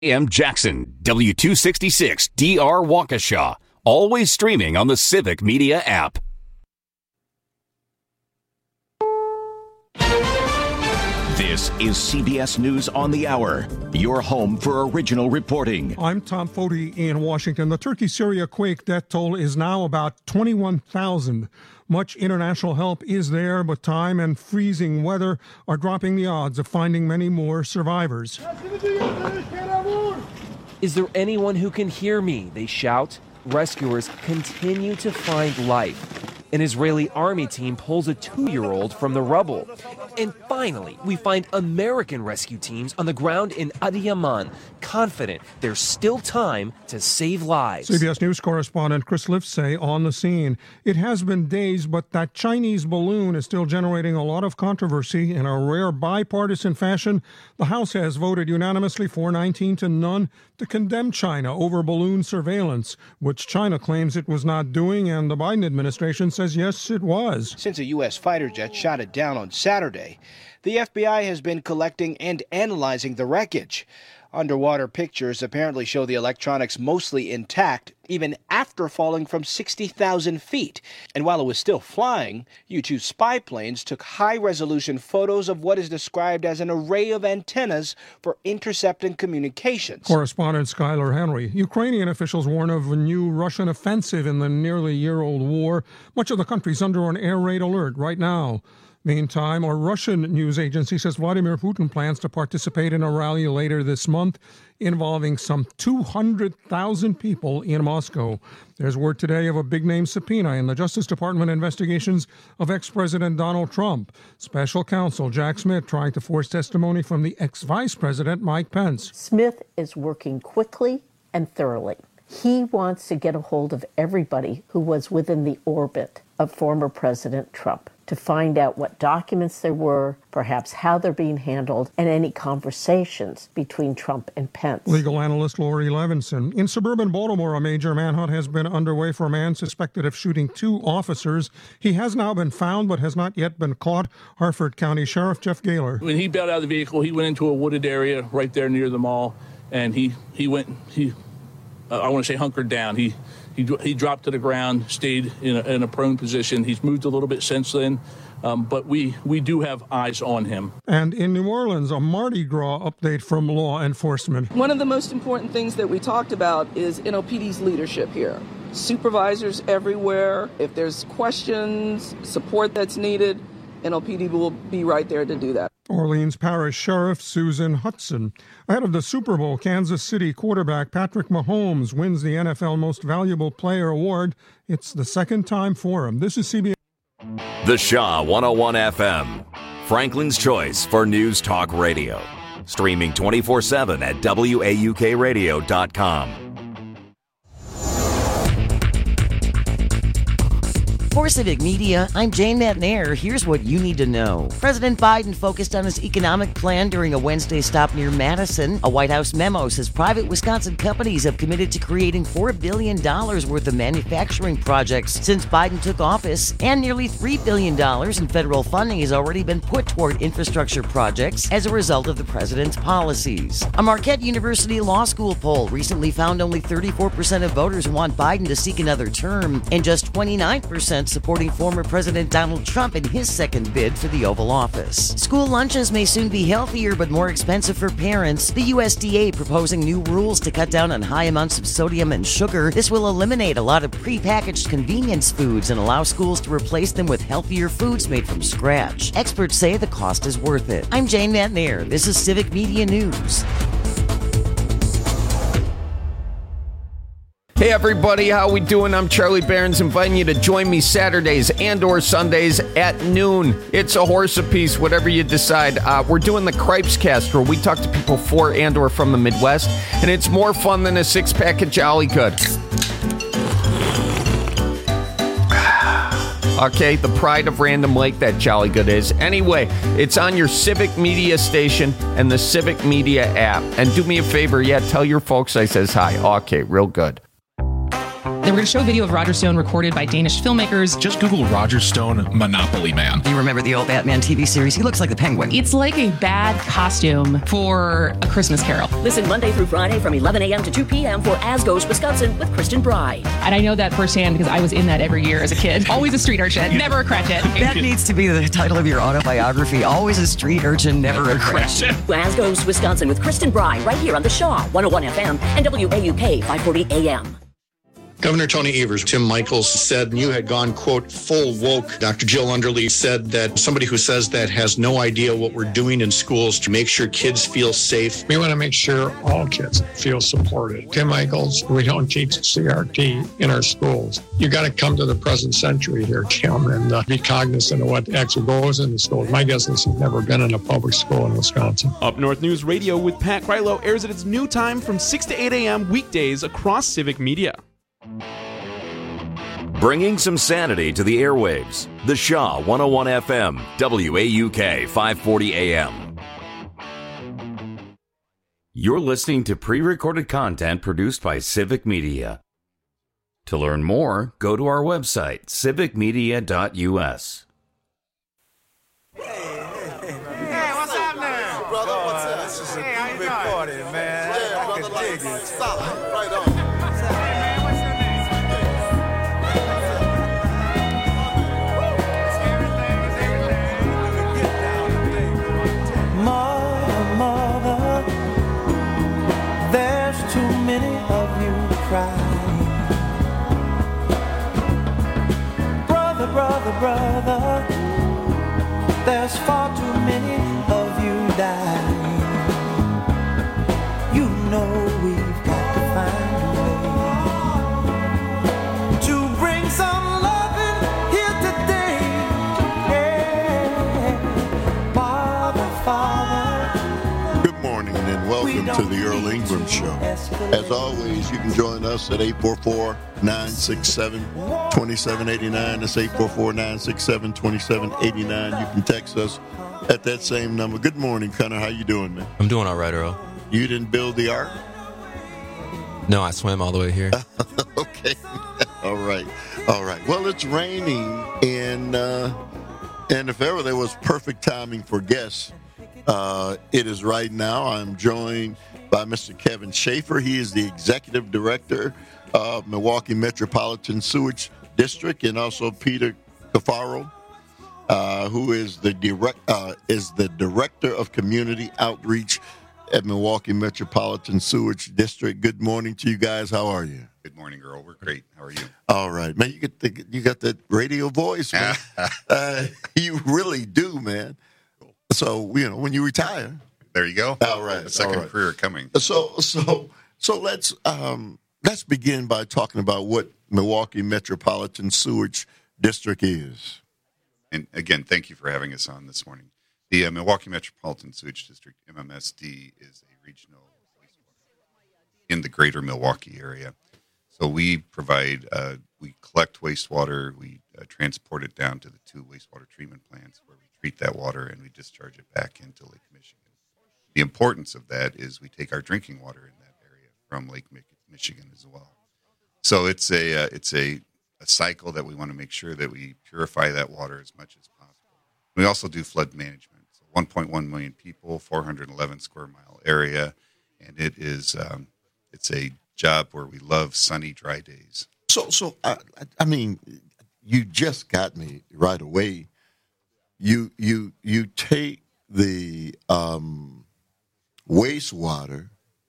AM Jackson, W266 DR Waukesha. Always streaming on the Civic Media app. This is CBS News on the Hour, your home for original reporting. I'm Tom Foti in Washington. The Turkey-Syria quake death toll is now about 21,000. Much international help is there, but time and freezing weather are dropping the odds of finding many more survivors. Is there anyone who can hear me? They shout. Rescuers continue to find life. An Israeli army team pulls a 2-year-old from the rubble. And finally, we find American rescue teams on the ground in Adiyaman, confident there's still time to save lives. CBS News correspondent Chris Livesay on the scene. It has been days, but that Chinese balloon is still generating a lot of controversy. In a rare bipartisan fashion, the House has voted unanimously 419-0 to condemn China over balloon surveillance, which China claims it was not doing, and the Biden administration says yes, it was. Since a U.S. fighter jet shot it down on Saturday, the FBI has been collecting and analyzing the wreckage. Underwater pictures apparently show the electronics mostly intact, even after falling from 60,000 feet. And while it was still flying, U-2 spy planes took high-resolution photos of what is described as an array of antennas for intercepting communications. Correspondent Skylar Henry. Ukrainian officials warn of a new Russian offensive in the nearly year-old war. Much of the country's under an air raid alert right now. Meantime, a Russian news agency says Vladimir Putin plans to participate in a rally later this month involving some 200,000 people in Moscow. There's word today of a big-name subpoena in the Justice Department investigations of ex-President Donald Trump. Special counsel Jack Smith trying to force testimony from the ex-Vice President Mike Pence. Smith is working quickly and thoroughly. He wants to get a hold of everybody who was within the orbit of former President Trump to find out what documents there were, perhaps how they're being handled, and any conversations between Trump and Pence. Legal analyst Lori Levinson. In suburban Baltimore, a major manhunt has been underway for a man suspected of shooting 2 officers. He has now been found but has not yet been caught. Harford County Sheriff Jeff Gaylor. When he bailed out of the vehicle, he went into a wooded area right there near the mall, and he hunkered down. He dropped to the ground, stayed in a prone position. He's moved a little bit since then, but we do have eyes on him. And in New Orleans, a Mardi Gras update from law enforcement. One of the most important things that we talked about is NOPD's leadership here. Supervisors everywhere. If there's questions, support that's needed, NOPD will be right there to do that. Orleans Parish Sheriff Susan Hudson. Ahead of the Super Bowl, Kansas City quarterback Patrick Mahomes wins the NFL Most Valuable Player award. It's the second time for him. This is CBS. The Shaw 101 FM, Franklin's choice for News Talk Radio. Streaming 24/7 at WAUKradio.com. For Civic Media, I'm Jane Matnair. Here's what you need to know. President Biden focused on his economic plan during a Wednesday stop near Madison. A White House memo says private Wisconsin companies have committed to creating $4 billion worth of manufacturing projects since Biden took office, and nearly $3 billion in federal funding has already been put toward infrastructure projects as a result of the president's policies. A Marquette University Law School poll recently found only 34% of voters want Biden to seek another term, and just 29% supporting former President Donald Trump in his second bid for the Oval Office. School lunches may soon be healthier but more expensive for parents. The USDA proposing new rules to cut down on high amounts of sodium and sugar. This will eliminate a lot of prepackaged convenience foods and allow schools to replace them with healthier foods made from scratch. Experts say the cost is worth it. I'm Jane Matnair. This is Civic Media News. Hey everybody, how we doing? I'm Charlie Barons, inviting you to join me Saturdays and or Sundays at noon. It's a horse apiece, whatever you decide. We're doing the Cripes Cast, where we talk to people for and or from the Midwest, and it's more fun than a six-pack of Jolly Good. Okay, the pride of Random Lake, that Jolly Good is. Anyway, it's on your Civic Media station and the Civic Media app. And do me a favor, tell your folks I says hi. Okay, real good. They were going to show a video of Roger Stone recorded by Danish filmmakers. Just Google Roger Stone Monopoly Man. Do you remember the old Batman TV series? He looks like the Penguin. It's like a bad costume for A Christmas Carol. Listen Monday through Friday from 11 a.m. to 2 p.m. for As Goes Wisconsin with Kristen Bry. And I know that firsthand because I was in that every year as a kid. Always a street urchin, never a cratchit. That needs to be the title of your autobiography. Always a street urchin, never a cratchit. As Goes Wisconsin with Kristen Bry right here on the Shaw 101 FM and WAUK 540 AM. Governor Tony Evers, Tim Michaels said you had gone, quote, full woke. Dr. Jill Underly said that somebody who says that has no idea what we're doing in schools to make sure kids feel safe. We want to make sure all kids feel supported. Tim Michaels, we don't teach CRT in our schools. You got to come to the present century here, Tim, and be cognizant of what actually goes in the schools. My guess is he's never been in a public school in Wisconsin. Up North News Radio with Pat Krylo airs at its new time from 6 to 8 a.m. weekdays across Civic Media. Bringing some sanity to the airwaves. The Shaw 101 FM, WAUK 540 AM. You're listening to pre-recorded content produced by Civic Media. To learn more, go to our website, civicmedia.us. Hey, what's up now? Brother, what's up? This is a big party, man. I can dig it. Solid. Right on. Brother, there's far too many of you dying. You know we've got to find a way to bring some loving here today. Yeah. Father. Good morning and welcome to the Earl Ingram Show. As always, you can join us at 844-967-2789. That's 844-967-2789. You can text us at that same number. Good morning, Connor. How you doing, man? I'm doing all right, Earl. You didn't build the ark? No, I swam all the way here. Okay. All right. Well, it's raining, and if ever there was perfect timing for guests, it is right now. I'm joined by Mr. Kevin Schaefer. He is the Executive Director of Milwaukee Metropolitan Sewage District, and also Peter Cafaro, who is the Director of Community Outreach at Milwaukee Metropolitan Sewage District. Good morning to you guys. How are you? Good morning, Earl. We're great. How are you? All right, man. You got that radio voice, man. You really do, man. So when you retire. There you go. All right. The second career coming. So let's begin by talking about what Milwaukee Metropolitan Sewage District is. And again, thank you for having us on this morning. The Milwaukee Metropolitan Sewage District, MMSD, is a regional wastewater in the greater Milwaukee area. So we provide, we collect wastewater, we transport it down to the 2 wastewater treatment plants where we treat that water and we discharge it back into Lake Michigan. The importance of that is we take our drinking water in that area from Lake Michigan as well. So it's a cycle that we want to make sure that we purify that water as much as possible. We also do flood management. So 1.1 million people, 411 square mile area, and it is it's a job where we love sunny, dry days. So I mean, you just got me right away. You take the wastewater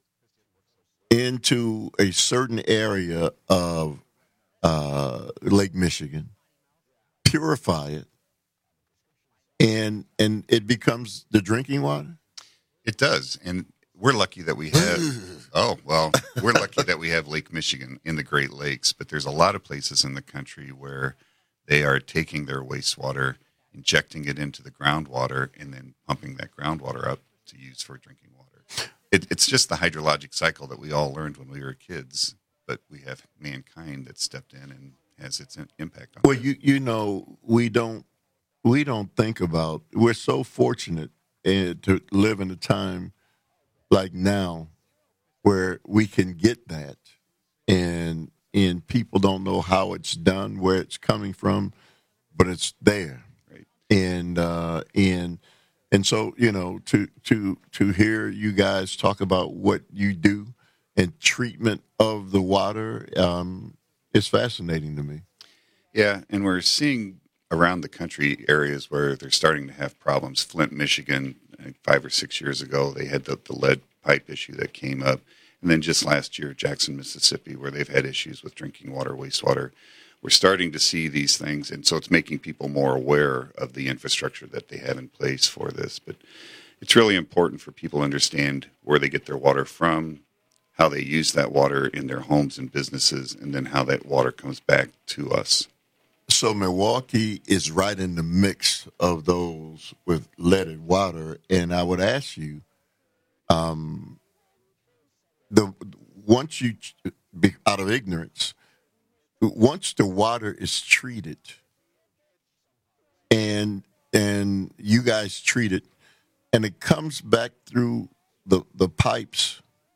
into a certain area of Lake Michigan, purify it, and it becomes the drinking water? It does, and we're lucky that we have we're lucky that we have Lake Michigan in the Great Lakes, but there's a lot of places in the country where they are taking their wastewater, injecting it into the groundwater, and then pumping that groundwater up to use for drinking water. It's just the hydrologic cycle that we all learned when we were kids, but we have mankind that stepped in and has its impact on it. Well, we don't think about, we're so fortunate to live in a time like now where we can get that. And and people don't know how it's done, where it's coming from, but it's there. Right. And so, you know, to hear you guys talk about what you do and treatment of the water is fascinating to me. Yeah, and we're seeing around the country areas where they're starting to have problems. Flint, Michigan, 5 or 6 years ago, they had the lead pipe issue that came up. And then just last year, Jackson, Mississippi, where they've had issues with drinking water, wastewater. We're starting to see these things, and so it's making people more aware of the infrastructure that they have in place for this. But it's really important for people to understand where they get their water from, how they use that water in their homes and businesses, and then how that water comes back to us. So Milwaukee is right in the mix of those with leaded water, and I would ask you, once you, out of ignorance, once the water is treated, and you guys treat it, and it comes back through the pipes,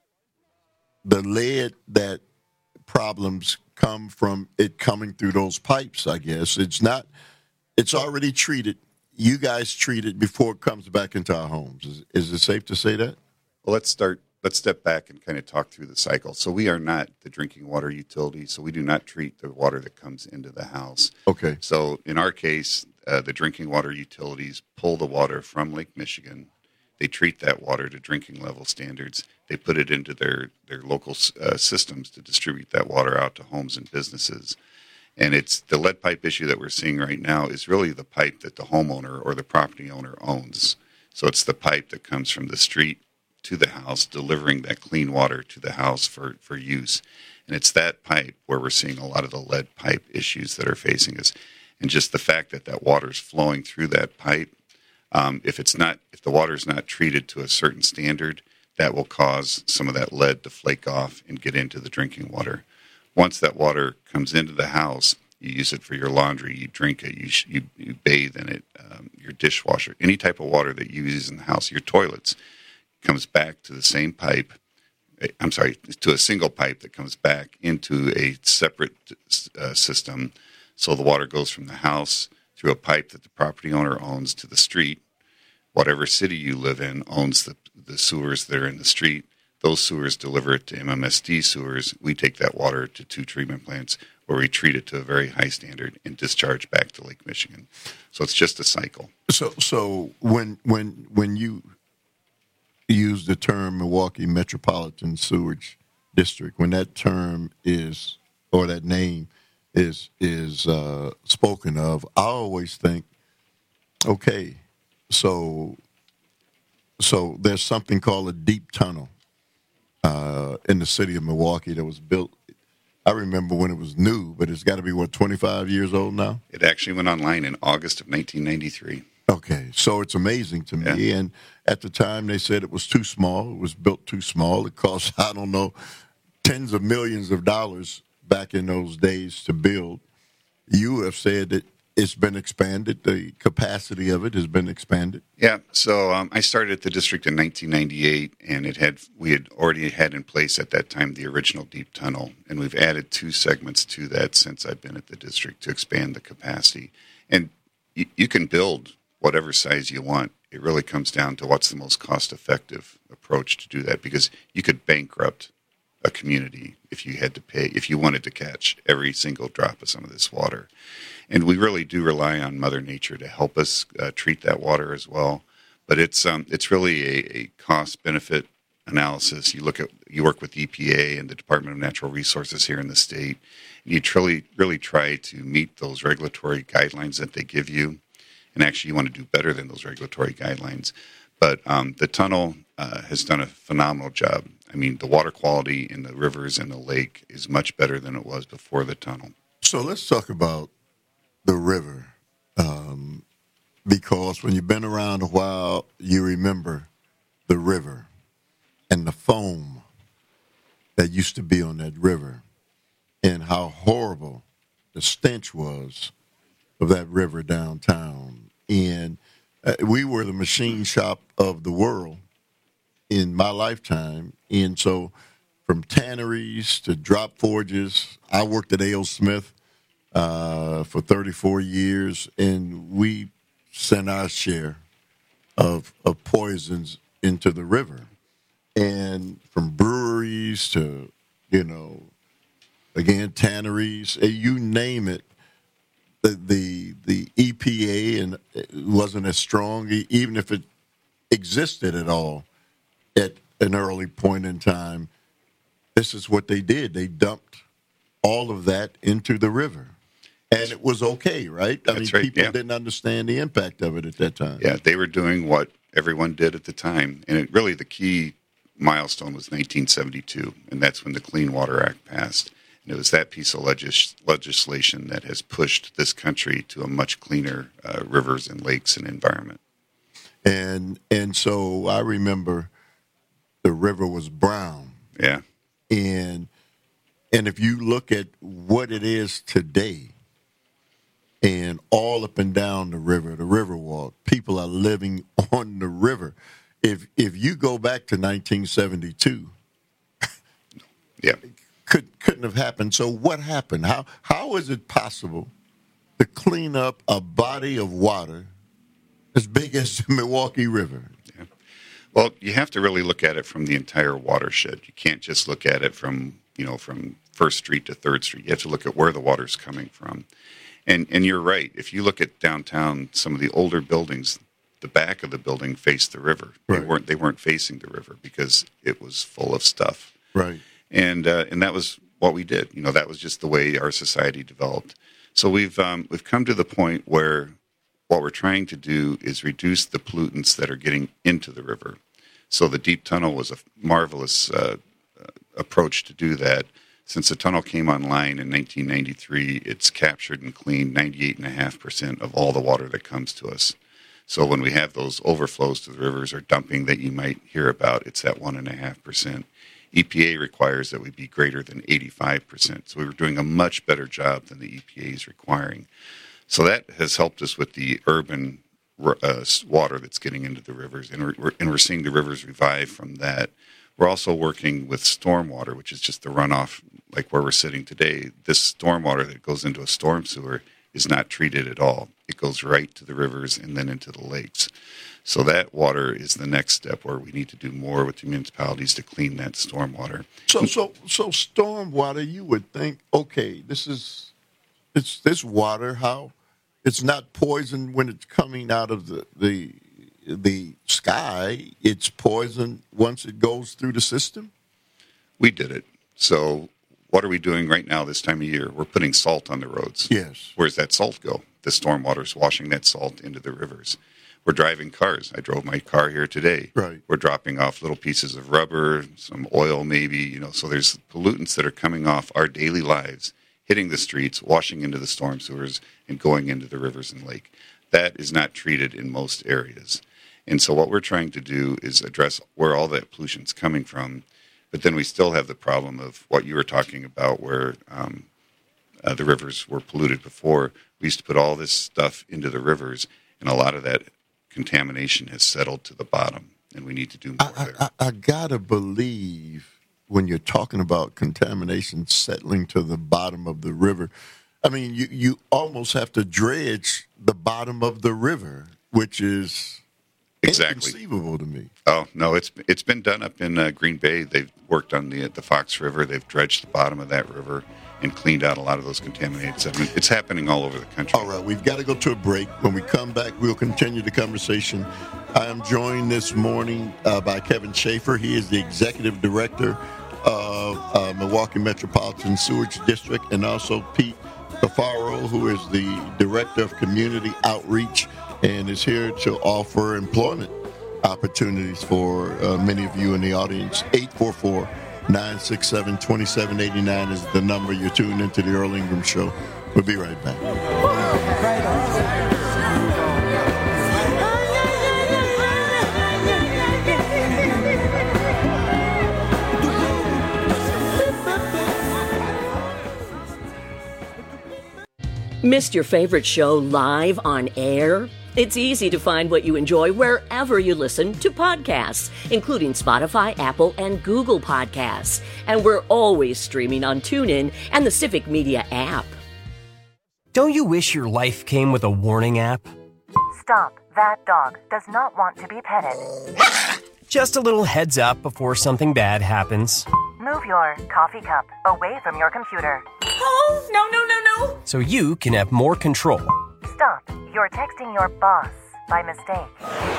the lead that problems come from it coming through those pipes, I guess. It's already treated. You guys treat it before it comes back into our homes. Is it safe to say that? Well, let's step back and kind of talk through the cycle. So we are not the drinking water utility, so we do not treat the water that comes into the house. Okay. So in our case, the drinking water utilities pull the water from Lake Michigan. They treat that water to drinking level standards. They put it into their local systems to distribute that water out to homes and businesses. And it's the lead pipe issue that we're seeing right now is really the pipe that the homeowner or the property owner owns. So it's the pipe that comes from the street to the house, delivering that clean water to the house for use. And it's that pipe where we're seeing a lot of the lead pipe issues that are facing us. And just the fact that that water's flowing through that pipe, if the water's not treated to a certain standard, that will cause some of that lead to flake off and get into the drinking water. Once that water comes into the house, you use it for your laundry, you drink it, you bathe in it, your dishwasher, any type of water that you use in the house, your toilets, comes back to the same pipe. To a single pipe that comes back into a separate system. So the water goes from the house through a pipe that the property owner owns to the street. Whatever city you live in owns the sewers that are in the street. Those sewers deliver it to MMSD sewers. We take that water to 2 treatment plants where we treat it to a very high standard and discharge back to Lake Michigan. So it's just a cycle. So when you use the term Milwaukee Metropolitan Sewerage District, when that term is, or that name is spoken of, I always think, okay, so there's something called a deep tunnel in the city of Milwaukee that was built. I remember when it was new, but it's got to be, 25 years old now? It actually went online in August of 1993. Okay, so it's amazing to me. Yeah. And at the time, they said it was too small. It was built too small. It cost, I don't know, tens of millions of dollars back in those days to build. You have said that it's been expanded. The capacity of it has been expanded. Yeah. So I started at the district in 1998, and we had already had in place at that time the original deep tunnel, and we've added 2 segments to that since I've been at the district to expand the capacity. And you can build whatever size you want. It really comes down to what's the most cost-effective approach to do that, because you could bankrupt a community if you wanted to catch every single drop of some of this water. And we really do rely on Mother Nature to help us treat that water as well. But it's really a cost-benefit analysis. You work with EPA and the Department of Natural Resources here in the state, and you really try to meet those regulatory guidelines that they give you. And actually, you want to do better than those regulatory guidelines. But the tunnel has done a phenomenal job. I mean, the water quality in the rivers and the lake is much better than it was before the tunnel. So let's talk about the river, because when you've been around a while, you remember the river and the foam that used to be on that river and how horrible the stench was of that river downtown. And we were the machine shop of the world in my lifetime. And so from tanneries to drop forges. I worked at A.O. Smith for 34 years, and we sent our share of poisons into the river. And from breweries to, again, tanneries, you name it, the EPA and it wasn't as strong, even if it existed at all at an early point in time. This is what they did. They dumped all of that into the river. And it was okay, right? People didn't understand the impact of it at that time. Yeah, they were doing what everyone did at the time. And really the key milestone was 1972, and that's when the Clean Water Act passed. And it was that piece of legislation that has pushed this country to a much cleaner rivers and lakes and environment. And so I remember the river was brown. Yeah. And if you look at what it is today, and all up and down the river walk, people are living on the river. If you go back to 1972, yeah, couldn't have happened. So what happened? How is it possible to clean up a body of water as big as the Milwaukee River? Yeah. Well, you have to really look at it from the entire watershed. You can't just look at it from First Street to Third Street. You have to look at where the water's coming from. And you're right. If you look at downtown, some of the older buildings, the back of the building faced the river. Right. They weren't facing the river because it was full of stuff. Right. And that was what we did. That was just the way our society developed. So we've come to the point where what we're trying to do is reduce the pollutants that are getting into the river. So the deep tunnel was a marvelous approach to do that. Since the tunnel came online in 1993, it's captured and cleaned 98.5% of all the water that comes to us. So when we have those overflows to the rivers or dumping that you might hear about, it's at 1.5%. EPA requires that we be greater than 85%. So we were doing a much better job than the EPA is requiring. So that has helped us with the urban water that's getting into the rivers, and we're seeing the rivers revive from that. We're also working with stormwater, which is just the runoff, like where we're sitting today. This stormwater that goes into a storm sewer is not treated at all. It goes right to the rivers and then into the lakes. So that water is the next step where we need to do more with the municipalities to clean that stormwater. So stormwater, you would think, okay, it's this water, how it's not poison when it's coming out of the sky, it's poison once it goes through the system? We did it. So what are we doing right now this time of year? We're putting salt on the roads. Yes. Where's that salt go? The stormwater's washing that salt into the rivers. We're driving cars. I drove my car here today. Right. We're dropping off little pieces of rubber, some oil maybe, so there's pollutants that are coming off our daily lives, hitting the streets, washing into the storm sewers, and going into the rivers and lake. That is not treated in most areas. And so what we're trying to do is address where all that pollution's coming from, but then we still have the problem of what you were talking about where the rivers were polluted before. We used to put all this stuff into the rivers, and a lot of that contamination has settled to the bottom, and we need to do more there. I gotta believe when you're talking about contamination settling to the bottom of the river, I mean, you almost have to dredge the bottom of the river, which is inconceivable to me. Oh, no, it's been done up in Green Bay. They've worked on the Fox River. They've dredged the bottom of that river and cleaned out a lot of those contaminated sediment. It's happening all over the country. All right, we've got to go to a break. When we come back, we'll continue the conversation. I am joined this morning by Kevin Schaefer. He is the Executive Director of Milwaukee Metropolitan Sewage District, and also Pete Cafaro, who is the Director of Community Outreach and is here to offer employment opportunities for many of you in the audience. 844-967-2789 is the number. You're tuned into the Earl Ingram Show. We'll be right back. Missed your favorite show live on air? It's easy to find what you enjoy wherever you listen to podcasts, including Spotify, Apple, and Google Podcasts. And we're always streaming on TuneIn and the Civic Media app. Don't you wish your life came with a warning app? Stop. That dog does not want to be petted. Just a little heads up before something bad happens. Move your coffee cup away from your computer. Oh, no. So you can have more control. Stop. You're texting your boss by mistake.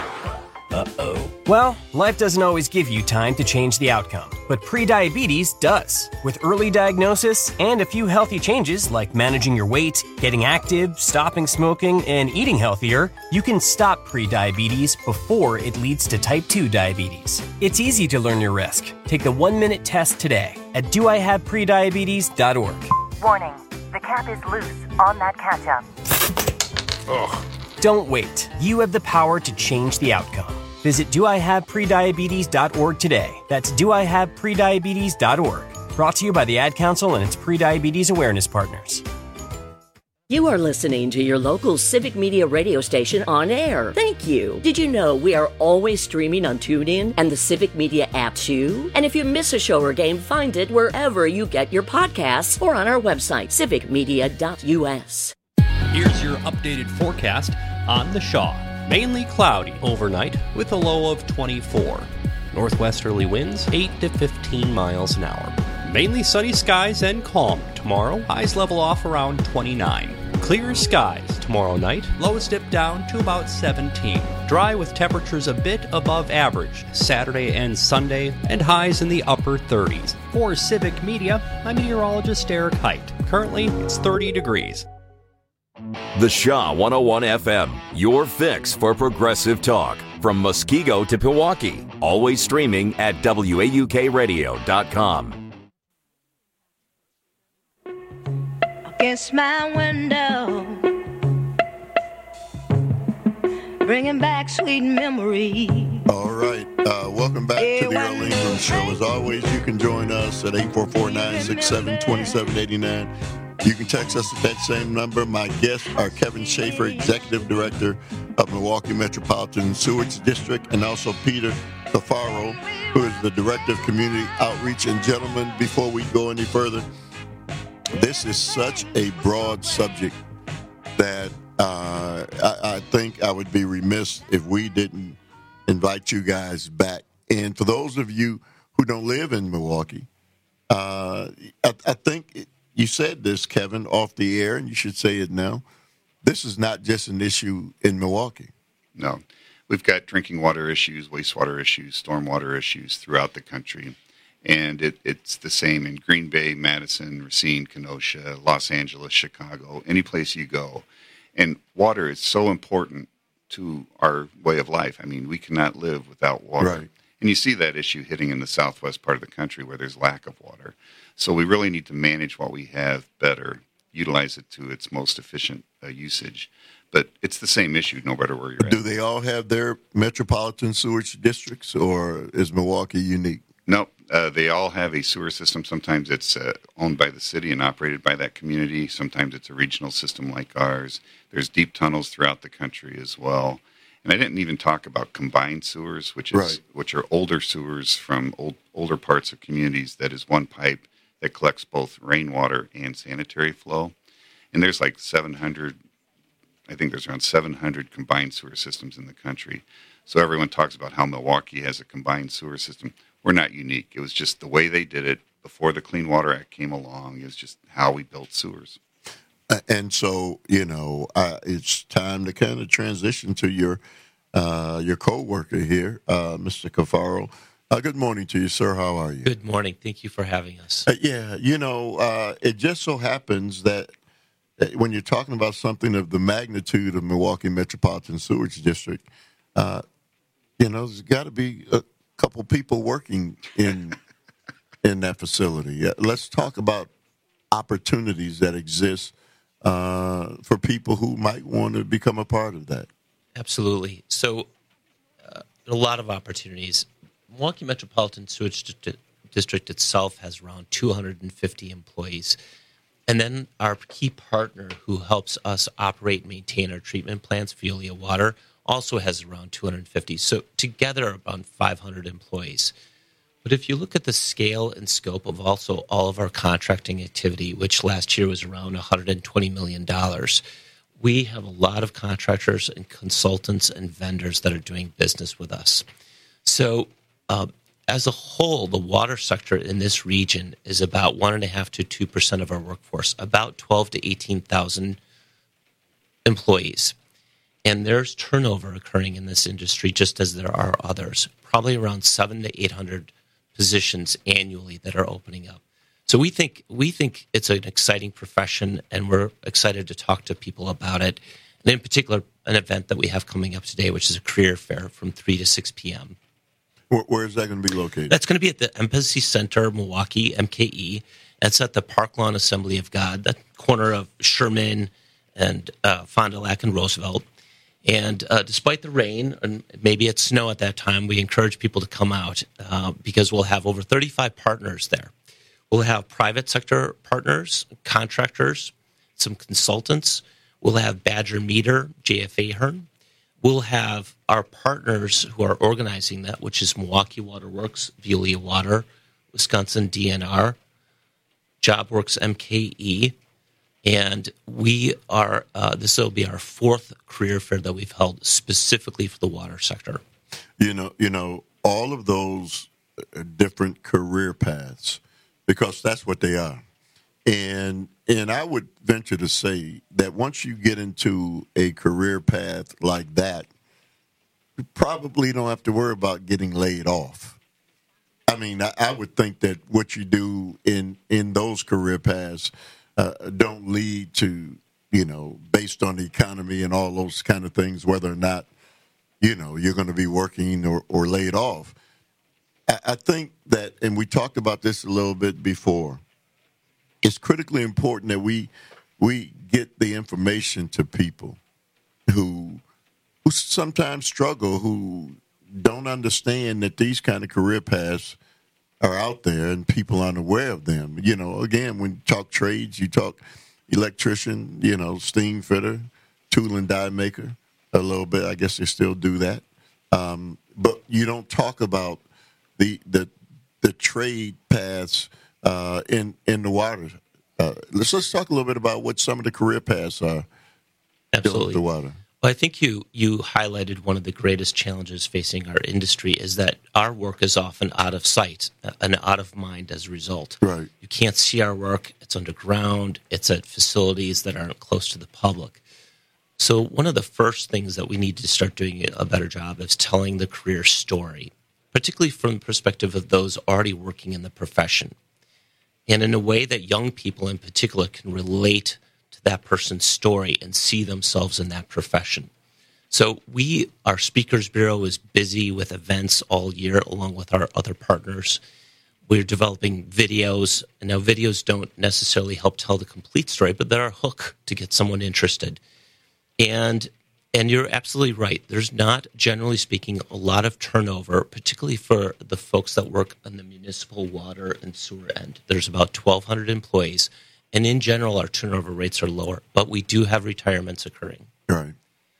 Uh-oh. Well, life doesn't always give you time to change the outcome, but prediabetes does. With early diagnosis and a few healthy changes like managing your weight, getting active, stopping smoking, and eating healthier, you can stop prediabetes before it leads to type 2 diabetes. It's easy to learn your risk. Take the 1-minute test today at doihaveprediabetes.org. Warning. The cap is loose on that ketchup. Ugh. Don't wait. You have the power to change the outcome. Visit doihaveprediabetes.org today. That's doihaveprediabetes.org. Brought to you by the Ad Council and its Prediabetes Awareness Partners. You are listening to your local Civic Media radio station on air. Thank you. Did you know we are always streaming on TuneIn and the Civic Media app too? And if you miss a show or game, find it wherever you get your podcasts or on our website, civicmedia.us. Here's your updated forecast on the Shaw. Mainly cloudy overnight with a low of 24. Northwesterly winds 8 to 15 miles an hour. Mainly sunny skies and calm tomorrow. Highs level off around 29. Clear skies tomorrow night. Lows dip down to about 17. Dry with temperatures a bit above average Saturday and Sunday, and highs in the upper 30s. For Civic Media, I'm meteorologist Eric Height. Currently, it's 30 degrees. The Shaw 101 FM, your fix for progressive talk. From Muskego to Pewaukee. Always streaming at WAUKradio.com. Against my window, bringing back sweet memories. All right. Welcome back to the Earl Ingram Show. As always, you can join us at 844-967-2789. You can text us at that same number. My guests are Kevin Schaefer, Executive Director of Milwaukee Metropolitan Sewage District, and also Peter Cafaro, who is the Director of Community Outreach. And gentlemen, before we go any further, this is such a broad subject that I think I would be remiss if we didn't invite you guys back. And for those of you who don't live in Milwaukee, I think you said this, Kevin, off the air, and you should say it now. This is not just an issue in Milwaukee. No. We've got drinking water issues, wastewater issues, stormwater issues throughout the country. And it's the same in Green Bay, Madison, Racine, Kenosha, Los Angeles, Chicago, any place you go. And water is so important to our way of life. I mean, we cannot live without water. Right. And you see that issue hitting in the southwest part of the country where there's lack of water. So we really need to manage what we have better, utilize it to its most efficient usage. But it's the same issue no matter where you're at. Do they all have their metropolitan sewage districts, or is Milwaukee unique? No, they all have a sewer system. Sometimes it's owned by the city and operated by that community. Sometimes it's a regional system like ours. There's deep tunnels throughout the country as well. And I didn't even talk about combined sewers, which are older sewers from older parts of communities that is one pipe that collects both rainwater and sanitary flow. And there's like 700, I think there's around 700 combined sewer systems in the country. So everyone talks about how Milwaukee has a combined sewer system. We're not unique. It was just the way they did it before the Clean Water Act came along. It was just how we built sewers. And so, it's time to kind of transition to your co-worker here, Mr. Cafaro. Good morning to you, sir. How are you? Good morning. Thank you for having us. It just so happens that when you're talking about something of the magnitude of Milwaukee Metropolitan Sewage District, there's got to be a couple people working in that facility. Let's talk about opportunities that exist for people who might want to become a part of that. Absolutely. So, a lot of opportunities. Milwaukee Metropolitan Sewage District itself has around 250 employees. And then our key partner who helps us operate and maintain our treatment plants, Veolia Water, also has around 250. So together, about 500 employees. But if you look at the scale and scope of also all of our contracting activity, which last year was around $120 million, we have a lot of contractors and consultants and vendors that are doing business with us. So as a whole, the water sector in this region is about 1.5% to 2% of our workforce, about 12 to 18,000 employees. And there's turnover occurring in this industry just as there are others, probably around 700 to 800 positions annually that are opening up. So we think it's an exciting profession, and we're excited to talk to people about it. And in particular, an event that we have coming up today, which is a career fair from 3 to 6 p.m. Where is that going to be located? That's going to be at the Embassy Center, Milwaukee, MKE. It's at the Park Lawn Assembly of God, that corner of Sherman and Fond du Lac and Roosevelt. And despite the rain, and maybe it's snow at that time, we encourage people to come out because we'll have over 35 partners there. We'll have private sector partners, contractors, some consultants. We'll have Badger Meter, JF Ahern. We'll have our partners who are organizing that, which is Milwaukee Water Works, Veolia Water, Wisconsin DNR, JobWorks MKE. And we are, this will be our 4th career fair that we've held specifically for the water sector. You know, all of those different career paths, because that's what they are. And I would venture to say that once you get into a career path like that, you probably don't have to worry about getting laid off. I mean, I would think that what you do in those career paths don't lead to, based on the economy and all those kind of things, whether or not, you're going to be working or laid off. I think that, and we talked about this a little bit before, it's critically important that we get the information to people who sometimes struggle, who don't understand that these kind of career paths are out there and people aren't aware of them. Again, when you talk trades, you talk electrician, steam fitter, tool and die maker a little bit. I guess they still do that. But you don't talk about the trade paths in the water. Let's talk a little bit about what some of the career paths are. Absolutely. With the water. Well, I think you highlighted one of the greatest challenges facing our industry is that our work is often out of sight and out of mind as a result. Right. You can't see our work. It's underground. It's at facilities that aren't close to the public. So one of the first things that we need to start doing a better job is telling the career story, particularly from the perspective of those already working in the profession, and in a way that young people in particular can relate to that person's story and see themselves in that profession. So our Speakers Bureau is busy with events all year along with our other partners. We're developing videos, and now videos don't necessarily help tell the complete story, but they're a hook to get someone interested. And you're absolutely right. There's not, generally speaking, a lot of turnover, particularly for the folks that work on the municipal water and sewer end. There's about 1,200 employees, and in general, our turnover rates are lower, but we do have retirements occurring. Right.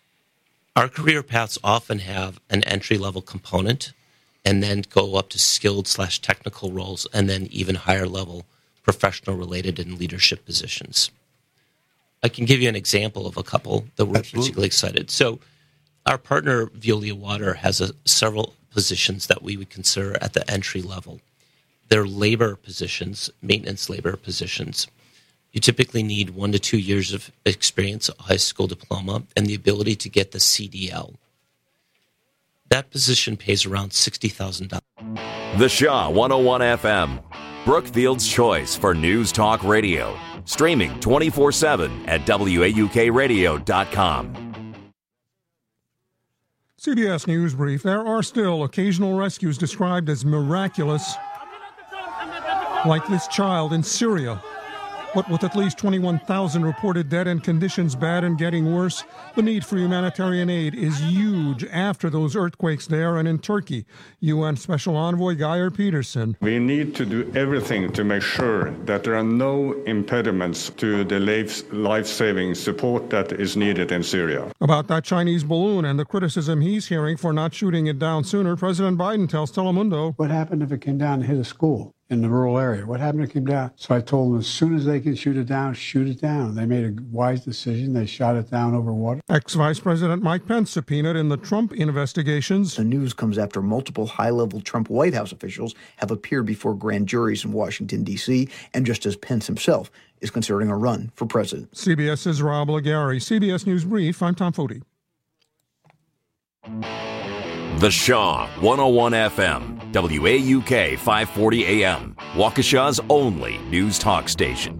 Our career paths often have an entry-level component and then go up to skilled/technical roles and then even higher-level professional-related and leadership positions. I can give you an example of a couple that we're particularly excited. So our partner, Veolia Water, has several positions that we would consider at the entry level. They're labor positions, maintenance labor positions. You typically need 1 to 2 years of experience, a high school diploma, and the ability to get the CDL. That position pays around $60,000. The Shaw 101 FM, Brookfield's choice for news talk radio. Streaming 24/7 at WAUKradio.com. CBS News Brief. There are still occasional rescues described as miraculous, like this child in Syria. But with at least 21,000 reported dead and conditions bad and getting worse, the need for humanitarian aid is huge after those earthquakes there and in Turkey. UN Special Envoy Geir Peterson. We need to do everything to make sure that there are no impediments to the life-saving support that is needed in Syria. About that Chinese balloon and the criticism he's hearing for not shooting it down sooner, President Biden tells Telemundo. What happened if it came down and hit a school in the rural area? What happened if it came down? So I told them as soon as they can shoot it down, shoot it down. They made a wise decision. They shot it down over water. Ex-Vice President Mike Pence subpoenaed in the Trump investigations. The news comes after multiple high-level Trump White House officials have appeared before grand juries in Washington, D.C., and just as Pence himself is considering a run for president. CBS's Rob Legary. CBS News Brief, I'm Tom Foti. The Shaw, 101 FM, WAUK 540 AM, Waukesha's only news talk station.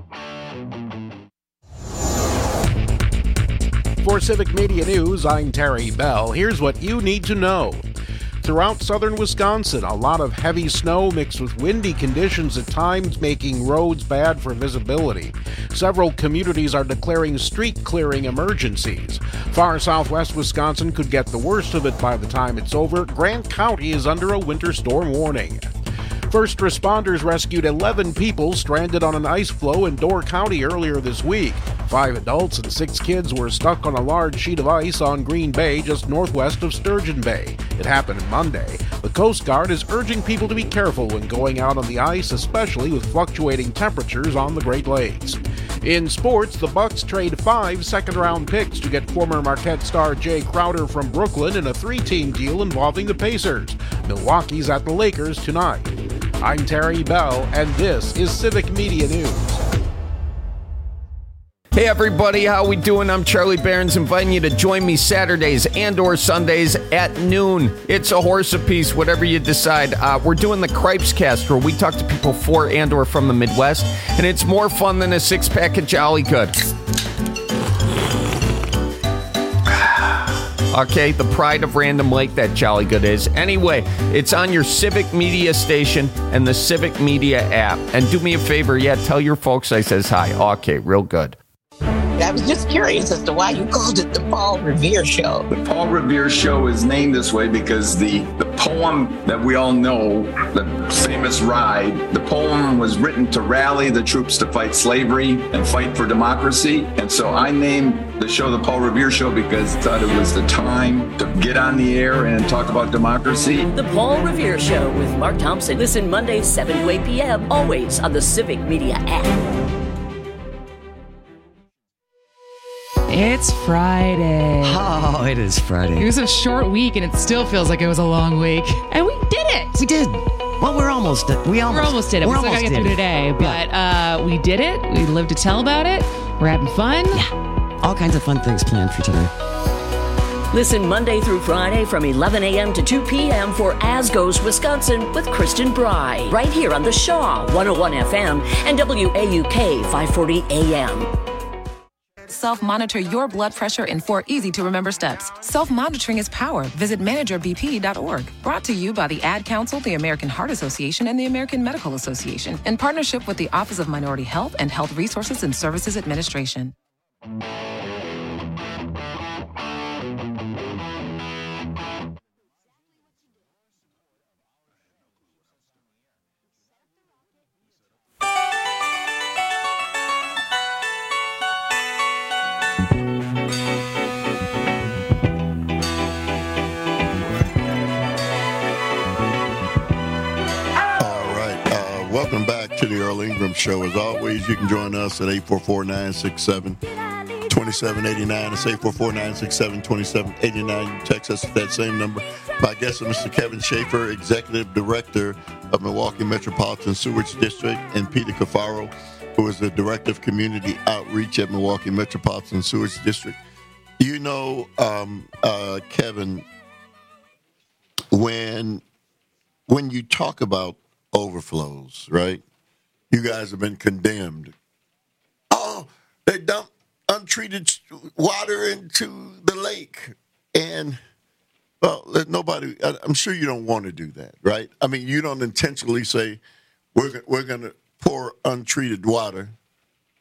For Civic Media News, I'm Terry Bell. Here's what you need to know. Throughout southern Wisconsin, a lot of heavy snow mixed with windy conditions at times, making roads bad for visibility. Several communities are declaring street clearing emergencies. Far southwest Wisconsin could get the worst of it by the time it's over. Grant County is under a winter storm warning. First responders rescued 11 people stranded on an ice floe in Door County earlier this week. 5 adults and 6 kids were stuck on a large sheet of ice on Green Bay just northwest of Sturgeon Bay. It happened Monday. The Coast Guard is urging people to be careful when going out on the ice, especially with fluctuating temperatures on the Great Lakes. In sports, the Bucks trade 5 second-round picks to get former Marquette star Jay Crowder from Brooklyn in a 3-team deal involving the Pacers. Milwaukee's at the Lakers tonight. I'm Terry Bell, and this is Civic Media News. Hey everybody, how we doing? I'm Charlie Behrens, inviting you to join me Saturdays and or Sundays at noon. It's a horse apiece, whatever you decide. We're doing the Cripes Cast, where we talk to people for and or from the Midwest, and it's more fun than a 6-pack of Jolly Good. Okay, the pride of Random Lake, that Jolly Good is. Anyway, it's on your Civic Media station and the Civic Media app. And do me a favor, tell your folks I says hi. Okay, real good. I was just curious as to why you called it the Paul Revere Show. The Paul Revere Show is named this way because the poem that we all know, the famous Ride, the poem was written to rally the troops to fight slavery and fight for democracy. And so I named the show the Paul Revere Show because I thought it was the time to get on the air and talk about democracy. The Paul Revere Show with Mark Thompson. Listen Mondays 7 to 8 p.m. always on the Civic Media app. It's Friday. Oh, it is Friday. It was a short week, and it still feels like it was a long week. And we did it. We did. Well, we're almost did. We almost did it. We still got to get through today, but we did it. We lived to tell about it. We're having fun. Yeah. All kinds of fun things planned for today. Listen Monday through Friday from 11 a.m. to 2 p.m. for As Goes Wisconsin with Kristen Bry. Right here on the Shaw 101 FM and WAUK 540 AM. Self-monitor your blood pressure in 4 easy-to-remember steps. Self-monitoring is power. Visit managerbp.org. Brought to you by the Ad Council, the American Heart Association, and the American Medical Association, in partnership with the Office of Minority Health and Health Resources and Services Administration. Welcome back to the Earl Ingram Show. As always, you can join us at 844-967-2789. It's 844-967-2789. You can text us at that same number. My guest is Mr. Kevin Schaefer, Executive Director of Milwaukee Metropolitan Sewage District, and Peter Cafaro, who is the Director of Community Outreach at Milwaukee Metropolitan Sewage District. You know, Kevin, when you talk about overflows, right? You guys have been condemned. Oh, they dump untreated water into the lake. And, well, nobody, I'm sure you don't want to do that, right? I mean, you don't intentionally say, we're going to pour untreated water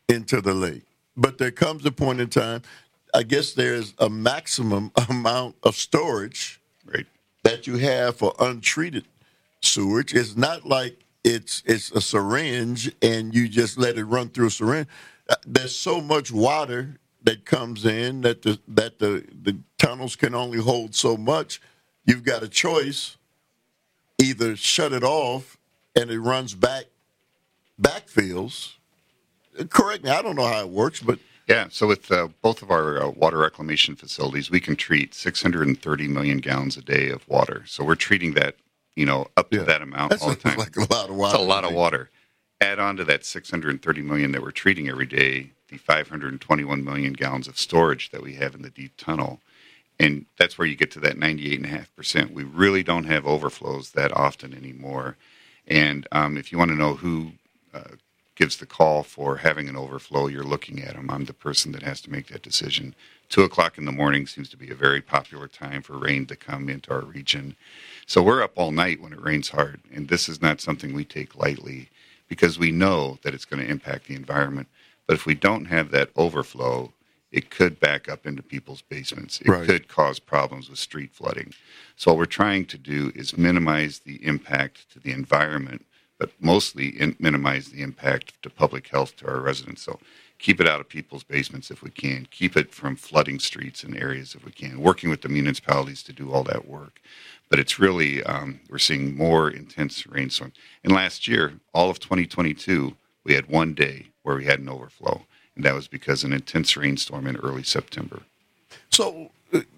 into the lake. But there comes a point in time, I guess there's a maximum amount of storage that you have for untreated sewage. It's not like it's a syringe and you just let it run through a syringe. There's so much water that comes in that the tunnels can only hold so much. You've got a choice: either shut it off and it runs backfills. Correct me, I don't know how it works, but yeah. So with both of our water reclamation facilities, we can treat 630 million gallons a day of water. So we're treating that, up to that amount all the time. Like a lot of water. It's a lot of water. Add on to that 630 million that we're treating every day, the 521 million gallons of storage that we have in the deep tunnel. And that's where you get to that 98.5%. We really don't have overflows that often anymore. And if you want to know who gives the call for having an overflow, you're looking at them. I'm the person that has to make that decision. 2 o'clock in the morning seems to be a very popular time for rain to come into our region. So we're up all night when it rains hard. And this is not something we take lightly because we know that it's going to impact the environment. But if we don't have that overflow, it could back up into people's basements. It could cause problems with street flooding. So what we're trying to do is minimize the impact to the environment, but mostly minimize the impact to public health to our residents. So keep it out of people's basements if we can. Keep it from flooding streets and areas if we can. Working with the municipalities to do all that work. But it's really, we're seeing more intense rainstorms. And last year, all of 2022, we had one day where we had an overflow. And that was because of an intense rainstorm in early September. So,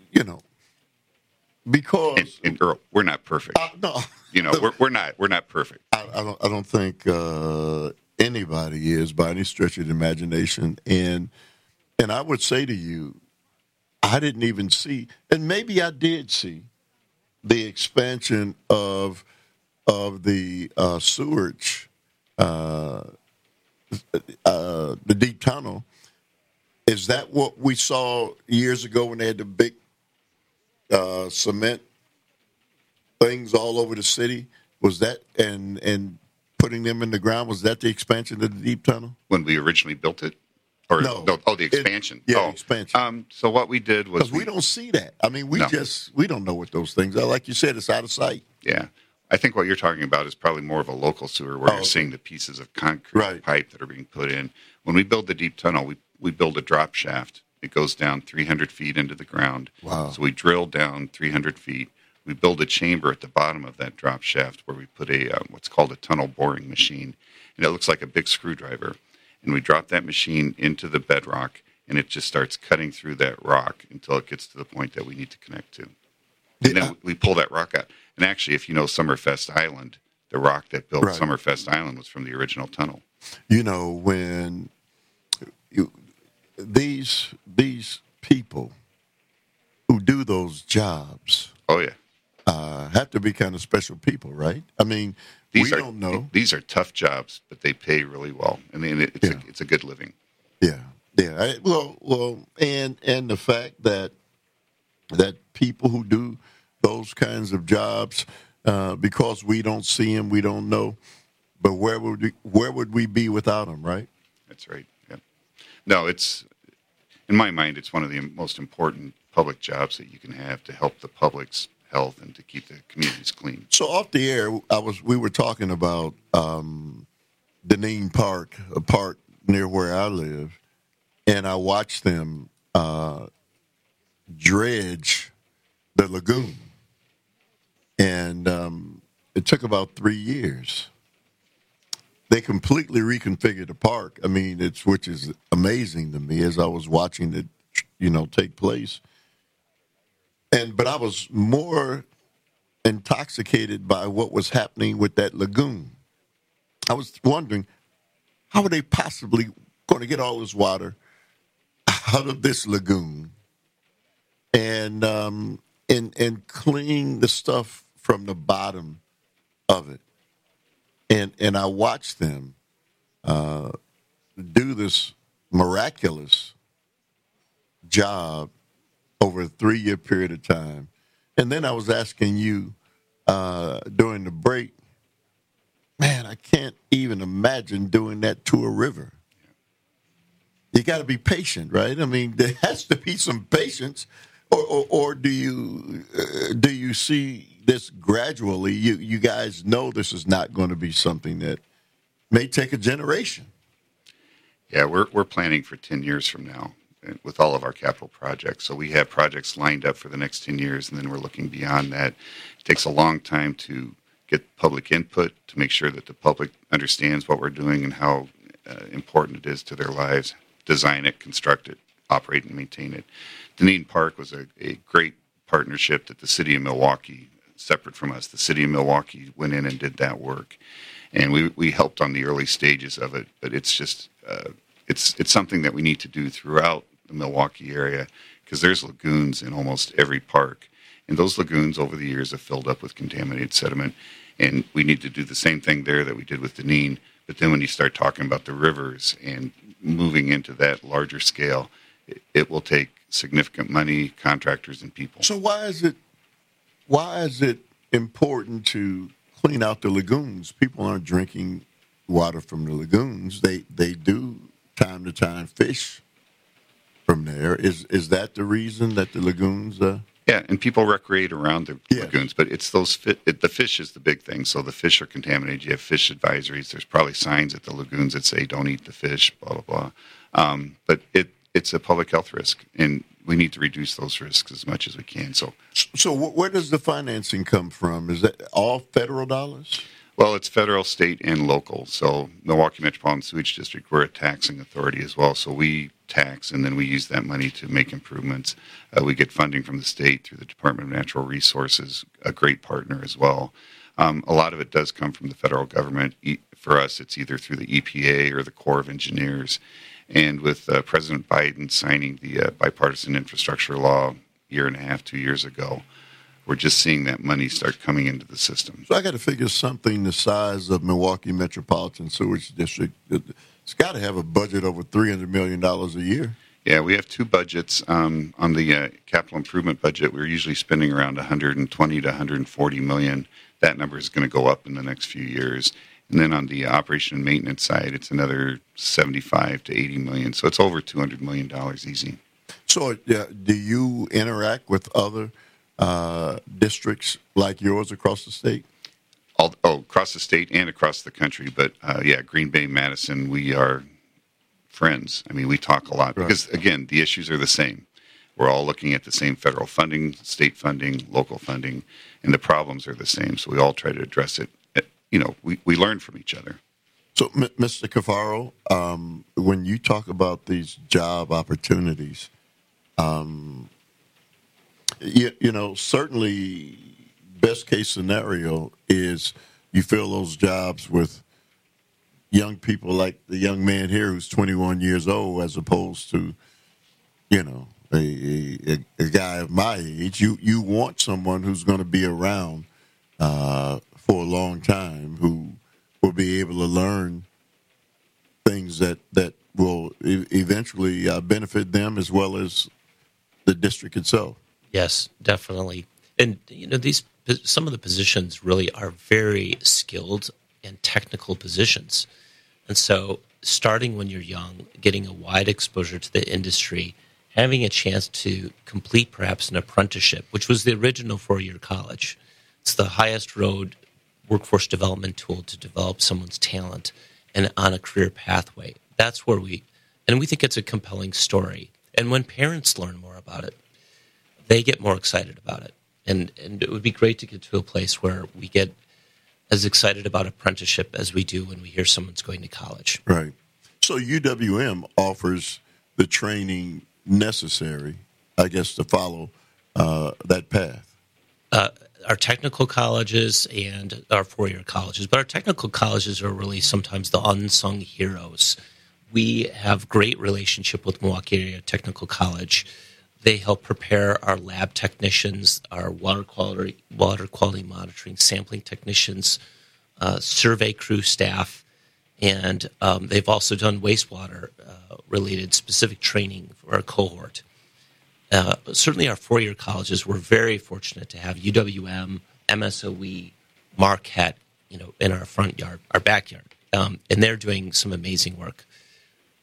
because and Earl, we're not perfect. No, we're not perfect. I don't think anybody is by any stretch of the imagination. And I would say to you, I didn't even see, and maybe I did see, the expansion of the sewerage, the deep tunnel. Is that what we saw years ago when they had the big cement things all over the city? Was that and putting them in the ground? Was that the expansion of the deep tunnel when we originally built it? Or no, the expansion. The expansion. So what we did was because we don't see that. I mean, we don't know what those things are. Like you said, it's out of sight. Yeah, I think what you're talking about is probably more of a local sewer where you're seeing the pieces of concrete pipe that are being put in. When we build the deep tunnel, we build a drop shaft. It goes down 300 feet into the ground. Wow. So we drill down 300 feet. We build a chamber at the bottom of that drop shaft where we put a what's called a tunnel boring machine, and it looks like a big screwdriver. And we drop that machine into the bedrock, and it just starts cutting through that rock until it gets to the point that we need to connect to. And then we pull that rock out. And actually, if you know Summerfest Island, the rock that built Summerfest Island was from the original tunnel. When these people who do those jobs, have to be kind of special people, right? I mean, we don't know. These are tough jobs, but they pay really well. I mean, it's a good living. Yeah. Well, and the fact that people who do those kinds of jobs, because we don't see them, we don't know. But where would we be without them, right? That's right. Yeah. No, it's in my mind, it's one of the most important public jobs that you can have to help the public's health and to keep the communities clean. So off the air, we were talking about Deneen Park, a park near where I live, and I watched them dredge the lagoon, and it took about 3 years. They completely reconfigured the park. I mean, which is amazing to me as I was watching it, take place. But I was more intoxicated by what was happening with that lagoon. I was wondering, how are they possibly going to get all this water out of this lagoon and clean the stuff from the bottom of it? And I watched them do this miraculous job over a 3-year period of time. And then I was asking you during the break, man, I can't even imagine doing that to a river. you got to be patient, right? I mean, there has to be some patience, or do you see this gradually? You guys know this is not going to be something that may take a generation. Yeah, we're planning for 10 years from now with all of our capital projects. So we have projects lined up for the next 10 years, and then we're looking beyond that. It takes a long time to get public input to make sure that the public understands what we're doing and how important it is to their lives. Design it, construct it, operate and maintain it. Dineen Park was a great partnership that the city of Milwaukee, separate from us, the city of Milwaukee went in and did that work. And we helped on the early stages of it, but it's just it's something that we need to do throughout the Milwaukee area because there's lagoons in almost every park, and those lagoons over the years have filled up with contaminated sediment, and we need to do the same thing there that we did with Dineen. But then when you start talking about the rivers and moving into that larger scale, it will take significant money, contractors, and people. So why is it important to clean out the lagoons? People aren't drinking water from the lagoons. They do time to time fish from there. Is that the reason that the lagoons? Yeah, and people recreate around the lagoons, but it's those the fish is the big thing. So the fish are contaminated. You have fish advisories. There's probably signs at the lagoons that say don't eat the fish, blah blah blah. But it's a public health risk, and we need to reduce those risks as much as we can. So where does the financing come from? Is that all federal dollars? Well, it's federal, state, and local. So Milwaukee Metropolitan Sewage District, we're a taxing authority as well. So we tax, and then we use that money to make improvements. We get funding from the state through the Department of Natural Resources, a great partner as well. A lot of it does come from the federal government. For us, it's either through the EPA or the Corps of Engineers. And with President Biden signing the bipartisan infrastructure law a year and a half, 2 years ago, we're just seeing that money start coming into the system. So I got to figure something the size of Milwaukee Metropolitan Sewage District. It's got to have a budget over $300 million a year. Yeah, we have two budgets. On the capital improvement budget, we're usually spending around 120 to 140 million. That number is going to go up in the next few years. And then on the operation and maintenance side, it's another 75 to 80 million. So it's over $200 million easy. So do you interact with other districts like yours across the state? Across the state and across the country. But Green Bay, Madison, we are friends. I mean, we talk a lot because, again, the issues are the same. We're all looking at the same federal funding, state funding, local funding, and the problems are the same. So we all try to address it. We learn from each other. So, Mr. Cafaro, when you talk about these job opportunities, certainly best case scenario is you fill those jobs with young people like the young man here who's 21 years old as opposed to, a guy of my age. You want someone who's going to be around for a long time, who will be able to learn things that will eventually benefit them as well as the district itself. Yes, definitely. And some of the positions really are very skilled and technical positions. And so starting when you're young, getting a wide exposure to the industry, having a chance to complete perhaps an apprenticeship, which was the original 4-year college. It's the highest road workforce development tool to develop someone's talent and on a career pathway. That's where we think it's a compelling story. And when parents learn more about it, they get more excited about it. And it would be great to get to a place where we get as excited about apprenticeship as we do when we hear someone's going to college. Right. So UWM offers the training necessary, I guess, to follow that path. Our technical colleges and our 4-year colleges, but our technical colleges are really sometimes the unsung heroes. We have great relationship with Milwaukee Area Technical College. They help prepare our lab technicians, our water quality monitoring, sampling technicians, survey crew staff, and they've also done wastewater related specific training for our cohort. Certainly our 4-year colleges, we're very fortunate to have UWM, MSOE, Marquette, in our front yard, our backyard. And they're doing some amazing work.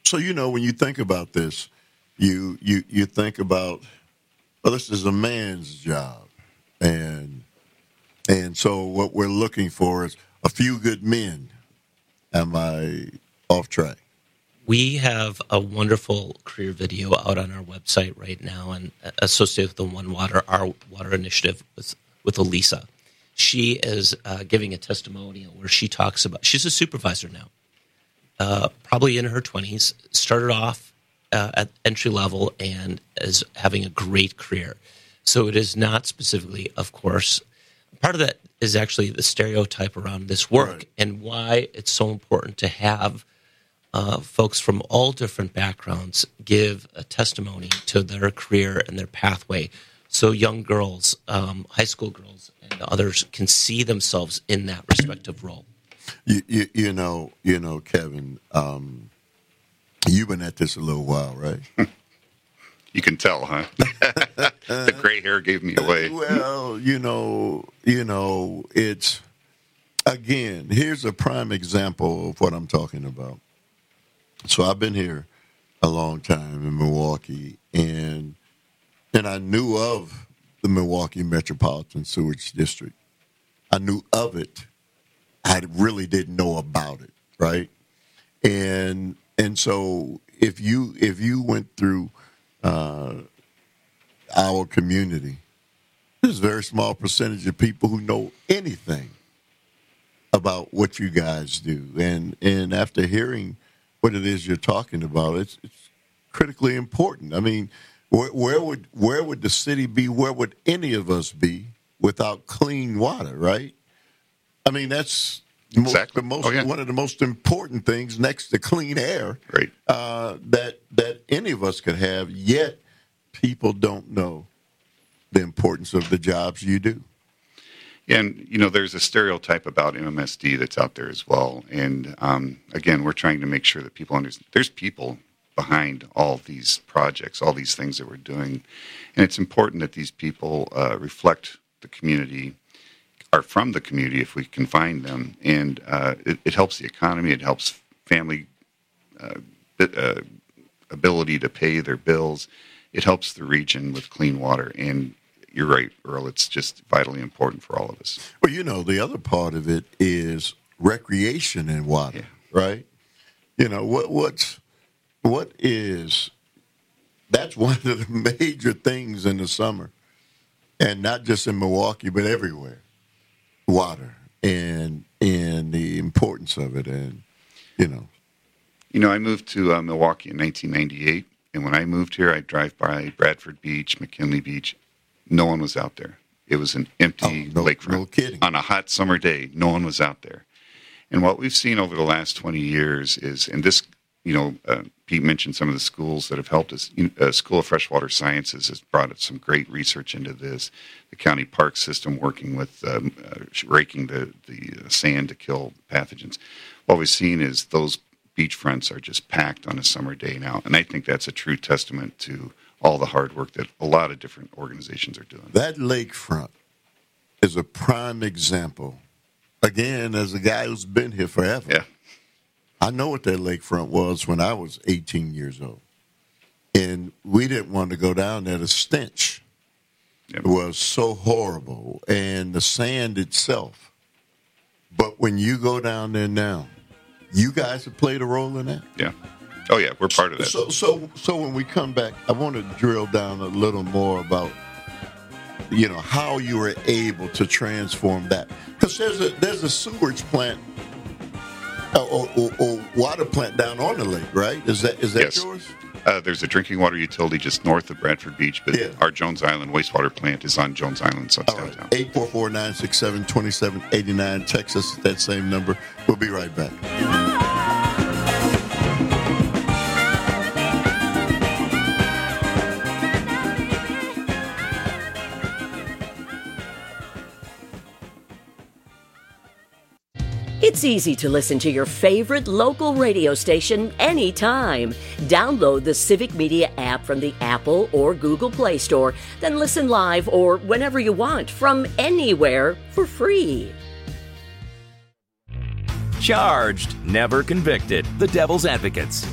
So, when you think about this, you think about, well, this is a man's job. And so what we're looking for is a few good men. Am I off track? We have a wonderful career video out on our website right now and associated with the One Water, our water initiative with Elisa. She is giving a testimonial where she talks about, she's a supervisor now, probably in her 20s, started off at entry level and is having a great career. So it is not specifically, of course, part of that is actually the stereotype around this work right. And why it's so important to have folks from all different backgrounds give a testimony to their career and their pathway so young girls, high school girls, and others can see themselves in that respective role. You know, Kevin, you've been at this a little while, right? You can tell, huh? The gray hair gave me away. Well, it's, again, here's a prime example of what I'm talking about. So I've been here a long time in Milwaukee, and I knew of the Milwaukee Metropolitan Sewage District. I knew of it. I really didn't know about it, right? And so if you went through our community, there's a very small percentage of people who know anything about what you guys do. And after hearing what it is you're talking about, it's critically important. I mean, where would the city be? Where would any of us be without clean water, right? I mean, that's exactly one of the most important things next to clean air, right? That any of us could have. Yet people don't know the importance of the jobs you do. And, there's a stereotype about MMSD that's out there as well. And, again, we're trying to make sure that people understand there's people behind all these projects, all these things that we're doing. And it's important that these people reflect the community, are from the community if we can find them. And it helps the economy. It helps family ability to pay their bills. It helps the region with clean water. And you're right, Earl. It's just vitally important for all of us. Well, the other part of it is recreation in water, right? What is that's one of the major things in the summer, and not just in Milwaukee, but everywhere. Water and the importance of it, and I moved to Milwaukee in 1998, and when I moved here, I'd drive by Bradford Beach, McKinley Beach. No one was out there. It was an empty lakefront. No kidding. On a hot summer day, no one was out there. And what we've seen over the last 20 years is, and this, Pete mentioned some of the schools that have helped us. School of Freshwater Sciences has brought up some great research into this. The county park system working with raking the sand to kill pathogens. What we've seen is those beachfronts are just packed on a summer day now. And I think that's a true testament to all the hard work that a lot of different organizations are doing. That lakefront is a prime example. Again, as a guy who's been here forever. Yeah. I know what that lakefront was when I was 18 years old. And we didn't want to go down there. The stench was so horrible. And the sand itself. But when you go down there now, you guys have played a role in that? Yeah. Oh, yeah, we're part of that. So when we come back, I want to drill down a little more about, how you were able to transform that. Because there's a sewage plant or water plant down on the lake, right? Is that yes. yours? There's a drinking water utility just north of Bradford Beach, but our Jones Island wastewater plant is on Jones Island, so it's downtown. 844-967-2789. Text us at that same number. We'll be right back. It's easy to listen to your favorite local radio station anytime. Download the Civic Media app from the Apple or Google Play Store, then listen live or whenever you want from anywhere for free. Charged, never convicted. The Devil's Advocates.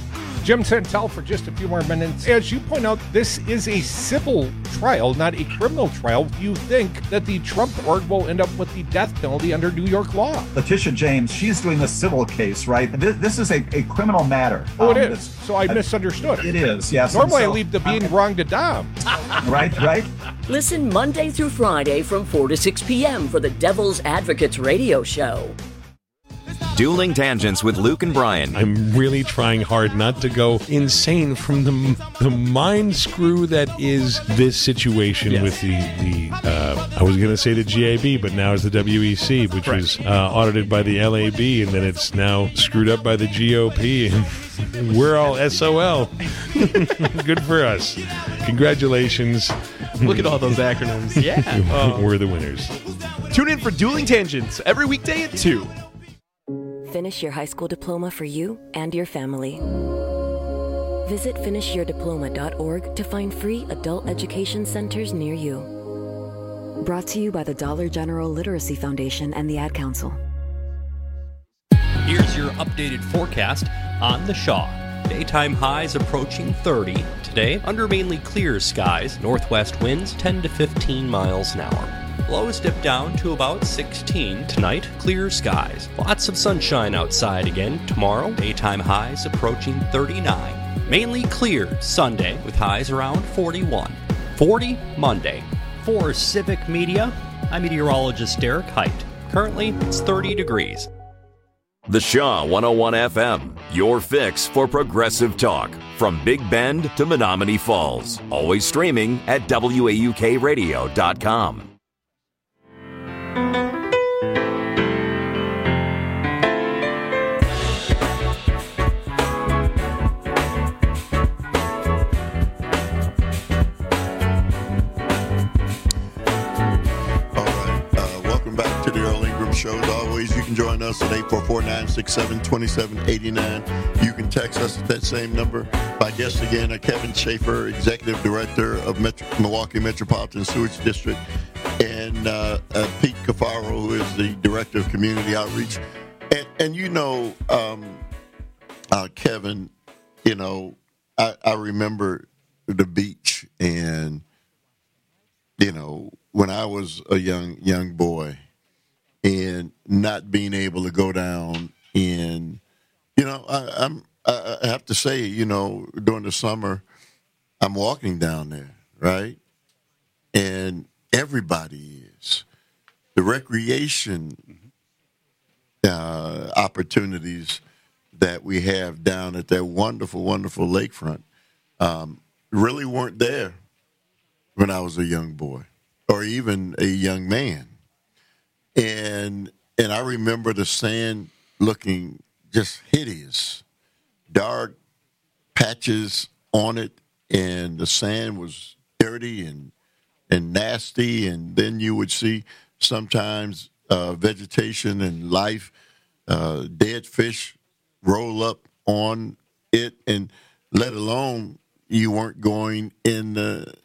Jim Santel for just a few more minutes. As you point out, this is a civil trial, not a criminal trial. You think that the Trump board will end up with the death penalty under New York law? Letitia James, she's doing the civil case, right? This is a criminal matter. Oh, it is. So I misunderstood. It is, yes. Normally I leave the being wrong to Dom. Right. Listen Monday through Friday from 4 to 6 p.m. for the Devil's Advocates radio show. Dueling Tangents with Luke and Brian. I'm really trying hard not to go insane from the mind screw that is this situation with the I was going to say the GAB, but now it's the WEC, which was audited by the LAB, and then it's now screwed up by the GOP, and we're all SOL. Good for us. Congratulations. Look at all those acronyms. Yeah. We're the winners. Tune in for Dueling Tangents every weekday at 2. Finish your high school diploma for you and your family. Visit finishyourdiploma.org to find free adult education centers near you. Brought to you by the Dollar General Literacy Foundation and the Ad Council. Here's your updated forecast on the Shaw. Daytime highs approaching 30. Today, under mainly clear skies, northwest winds 10 to 15 miles an hour. Lows dip down to about 16. Tonight, clear skies. Lots of sunshine outside again. Tomorrow, daytime highs approaching 39. Mainly clear Sunday with highs around 41. 40 Monday. For Civic Media, I'm meteorologist Derek Height. Currently, it's 30 degrees. The Shaw 101 FM, your fix for progressive talk. From Big Bend to Menominee Falls. Always streaming at WAUKradio.com. Show. As always, you can join us at 844-967-2789. You can text us at that same number. My guests again are Kevin Schaefer, Executive Director of Milwaukee Metropolitan Sewage District, and Pete Cafaro, who is the Director of Community Outreach. And Kevin, I remember the beach, and, when I was a young boy, and not being able to go down in, I have to say, during the summer, I'm walking down there, right? And everybody is. The recreation opportunities that we have down at that wonderful, wonderful lakefront really weren't there when I was a young boy or even a young man. And I remember the sand looking just hideous, dark patches on it, and the sand was dirty and nasty. And then you would see sometimes vegetation and life, dead fish roll up on it, and let alone you weren't going in the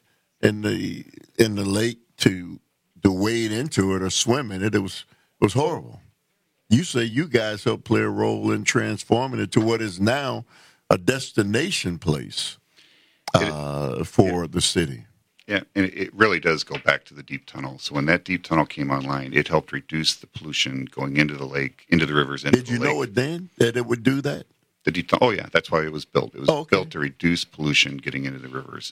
lake to wade into it or swim in it. It was horrible. You say you guys helped play a role in transforming it to what is now a destination place for the city. Yeah, and it really does go back to the deep tunnel. So when that deep tunnel came online, it helped reduce the pollution going into the lake, into the rivers. Did you know it then, that it would do that? The deep tunnel. Oh, yeah, that's why it was built. It was built to reduce pollution getting into the rivers.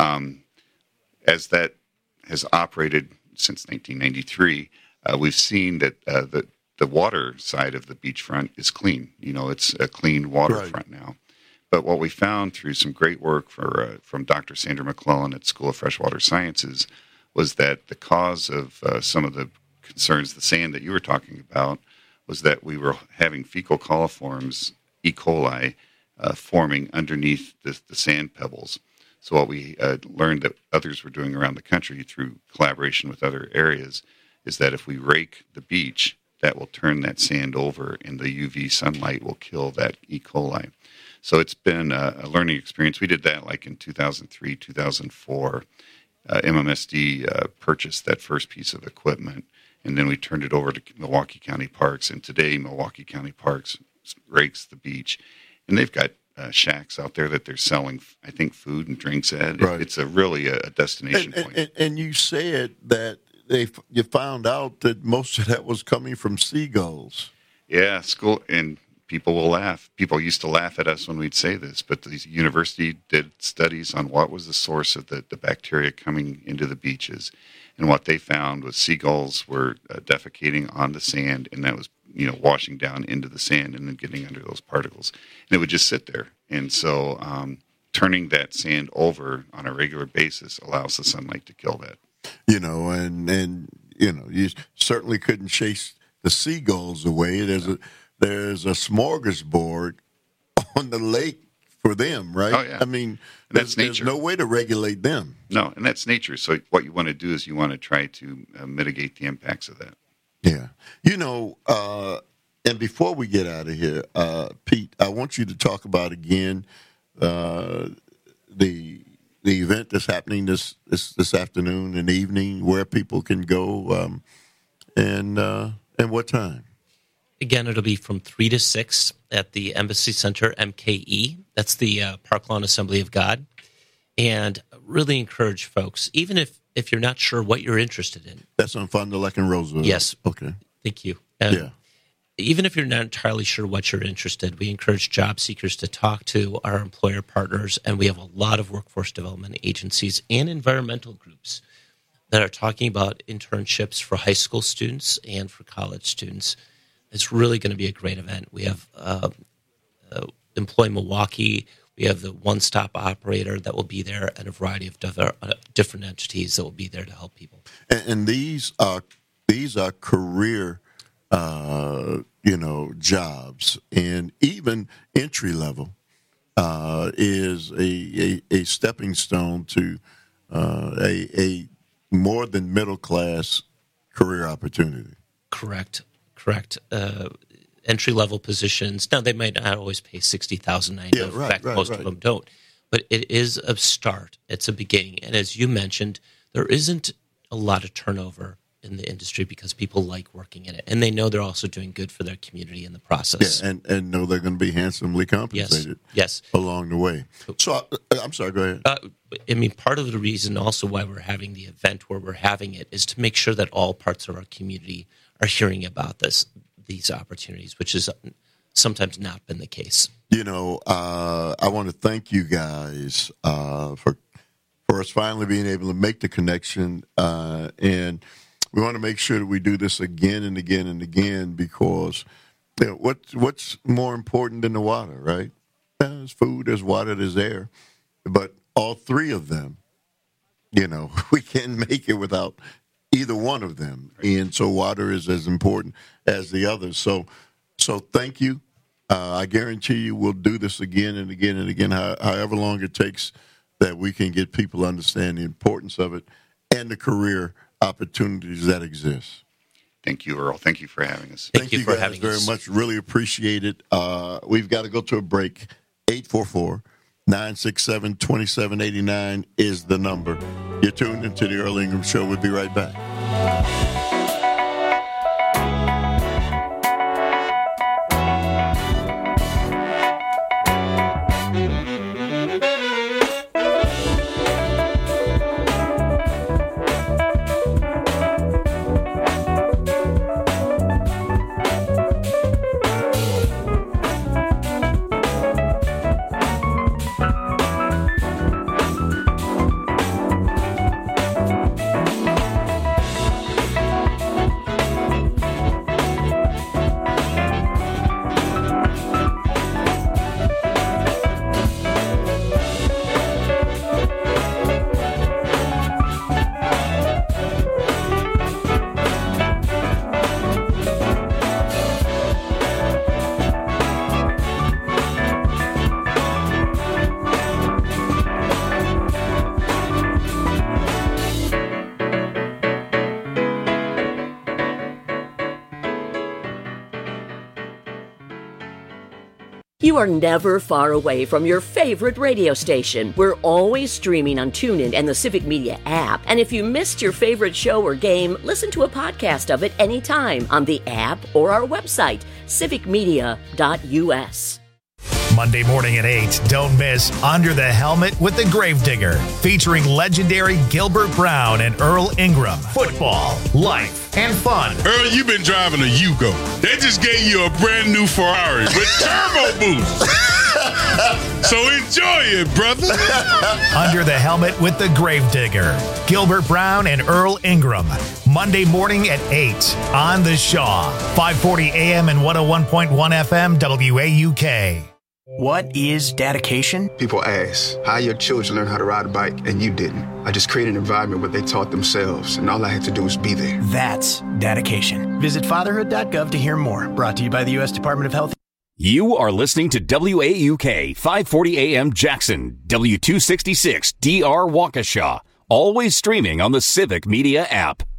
As that has operated since 1993, we've seen that the water side of the beachfront is clean. It's a clean waterfront now. But what we found through some great work from Dr. Sandra McClellan at School of Freshwater Sciences was that the cause of some of the concerns, the sand that you were talking about, was that we were having fecal coliforms, E. coli, forming underneath the sand pebbles. So what we learned that others were doing around the country through collaboration with other areas is that if we rake the beach, that will turn that sand over and the UV sunlight will kill that E. coli. So it's been a learning experience. We did that like in 2003, 2004. MMSD purchased that first piece of equipment, and then we turned it over to Milwaukee County Parks. And today, Milwaukee County Parks rakes the beach. And they've got shacks out there that they're selling, I think, food and drinks at. Right. It's really a destination point. And you said that you found out that most of that was coming from seagulls. Yeah, school and people will laugh. People used to laugh at us when we'd say this, but the university did studies on what was the source of the bacteria coming into the beaches, and what they found was seagulls were defecating on the sand, and that was washing down into the sand and then getting under those particles, and it would just sit there. And so turning that sand over on a regular basis allows the sunlight to kill that. And you certainly couldn't chase the seagulls away. There's a smorgasbord on the lake for them, right? Oh, yeah. I mean, that's there's nature. no way to regulate them. No, and that's nature. So what you want to do is you want to try to mitigate the impacts of that. Yeah. And before we get out of here, Pete, I want you to talk about again the event that's happening this afternoon and evening, where people can go, and what time. Again, it'll be from 3 to 6 at the Embassy Center, MKE. That's the Park Lawn Assembly of God. And really encourage folks, even if you're not sure what you're interested in. That's on Fond du Lac and Roosevelt. Yes. Okay. Thank you. Yeah. Even if you're not entirely sure what you're interested, we encourage job seekers to talk to our employer partners, and we have a lot of workforce development agencies and environmental groups that are talking about internships for high school students and for college students. It's really going to be a great event. We have Employ Milwaukee. We have the one-stop operator that will be there, and a variety of different entities that will be there to help people. And these are career jobs, and even entry level is a stepping stone to a more than middle class career opportunity. Correct. Entry level positions. Now they might not always pay $60,000. In fact, most of them don't. But it is a start. It's a beginning. And as you mentioned, there isn't a lot of turnover in the industry because people like working in it, and they know they're also doing good for their community in the process. Yeah, and know they're going to be handsomely compensated. Yes. Along the way. So I'm sorry. Go ahead. Part of the reason also why we're having the event where we're having it is to make sure that all parts of our community are hearing about these opportunities, which has sometimes not been the case. I want to thank you guys for us finally being able to make the connection, and we want to make sure that we do this again and again and again, because what's more important than the water, right? There's food, there's water, there's air, but all three of them, we can't make it without either one of them. And so water is as important as the others. So thank you. I guarantee you we'll do this again and again and again, however long it takes, that we can get people to understand the importance of it and the career opportunities that exist. Thank you, Earl. Thank you for having us. Thank you for having us very much. Really appreciate it. We've got to go to a break. 844-967-2789 is the number. You're tuned into the Earl Ingram Show. We'll be right back. You are never far away from your favorite radio station. We're always streaming on TuneIn and the Civic Media app. And if you missed your favorite show or game, listen to a podcast of it anytime on the app or our website, civicmedia.us. Monday morning at 8, don't miss Under the Helmet with the Gravedigger, featuring legendary Gilbert Brown and Earl Ingram. Football, life, and fun. Earl, you've been driving a Yugo. They just gave you a brand new Ferrari with turbo boost. So enjoy it, brother. Under the Helmet with the Gravedigger, Gilbert Brown and Earl Ingram. Monday morning at 8 on The Shaw. 540 AM and 101.1 FM WAUK. What is dedication? People ask, how your children learn how to ride a bike and you didn't? I just created an environment where they taught themselves, and all I had to do was be there. That's dedication. Visit fatherhood.gov to hear more. Brought to you by the U.S. Department of Health. You are listening to WAUK 540 AM Jackson, W266 DR Waukesha. Always streaming on the Civic Media app.